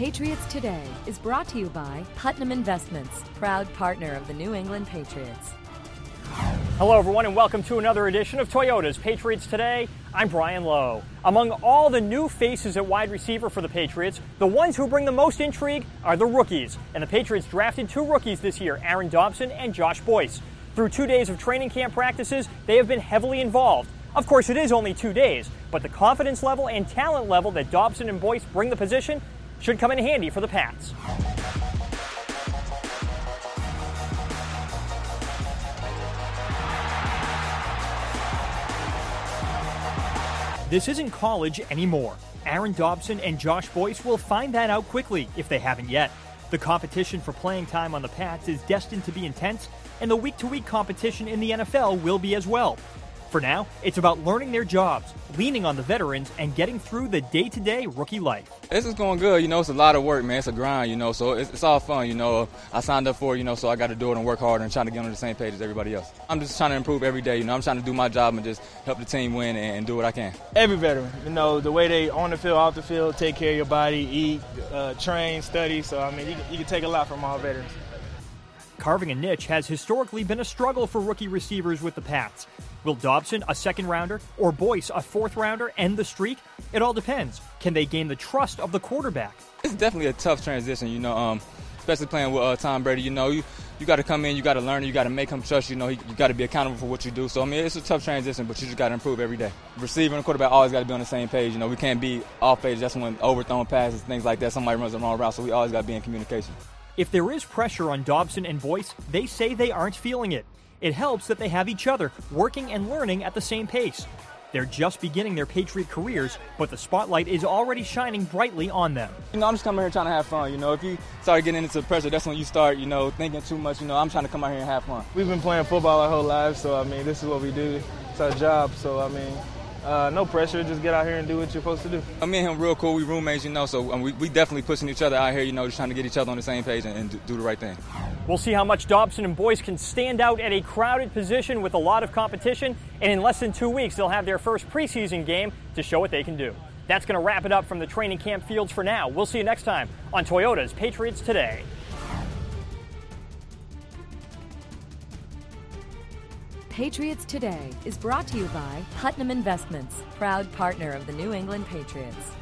Patriots Today is brought to you by Putnam Investments, proud partner of the New England Patriots. Hello, everyone, and welcome to another edition of Toyota's Patriots Today. I'm Brian Lowe. Among all the new faces at wide receiver for the Patriots, the ones who bring the most intrigue are the rookies. And the Patriots drafted two rookies this year, Aaron Dobson and Josh Boyce. Through 2 days of training camp practices, they have been heavily involved. Of course, it is only 2 days, but the confidence level and talent level that Dobson and Boyce bring the position should come in handy for the Pats. This isn't college anymore. Aaron Dobson and Josh Boyce will find that out quickly if they haven't yet. The competition for playing time on the Pats is destined to be intense, and the week-to-week competition in the NFL will be as well. For now, it's about learning their jobs, leaning on the veterans, and getting through the day-to-day rookie life. This is going good. It's a lot of work, man. It's a grind, so it's all fun, I signed up for it, so I got to do it and work hard and trying to get on the same page as everybody else. I'm just trying to improve every day, I'm trying to do my job and just help the team win and do what I can. Every veteran, the way they on the field, off the field, take care of your body, eat, train, study. So, you can take a lot from all veterans. Carving a niche has historically been a struggle for rookie receivers with the Pats. Will Dobson, a second-rounder, or Boyce, a fourth-rounder, end the streak? It all depends. Can they gain the trust of the quarterback? It's definitely a tough transition, especially playing with Tom Brady. You got to come in, you got to learn, you got to make him trust you. You got to be accountable for what you do. So, it's a tough transition, but you just got to improve every day. Receiver and quarterback always got to be on the same page. We can't be off page. That's when overthrown passes, things like that, somebody runs the wrong route, so we always got to be in communication. If there is pressure on Dobson and Boyce, they say they aren't feeling it. It helps that they have each other, working and learning at the same pace. They're just beginning their Patriot careers, but the spotlight is already shining brightly on them. I'm just coming here trying to have fun. If you start getting into pressure, that's when you start, thinking too much. I'm trying to come out here and have fun. We've been playing football our whole lives, so, this is what we do. It's our job, so, no pressure, just get out here and do what you're supposed to do. Me and him real cool, we roommates, so we definitely pushing each other out here, just trying to get each other on the same page and do the right thing. We'll see how much Dobson and Boyce can stand out at a crowded position with a lot of competition, and in less than 2 weeks, they'll have their first preseason game to show what they can do. That's going to wrap it up from the training camp fields for now. We'll see you next time on Toyota's Patriots Today. Patriots Today is brought to you by Putnam Investments, proud partner of the New England Patriots.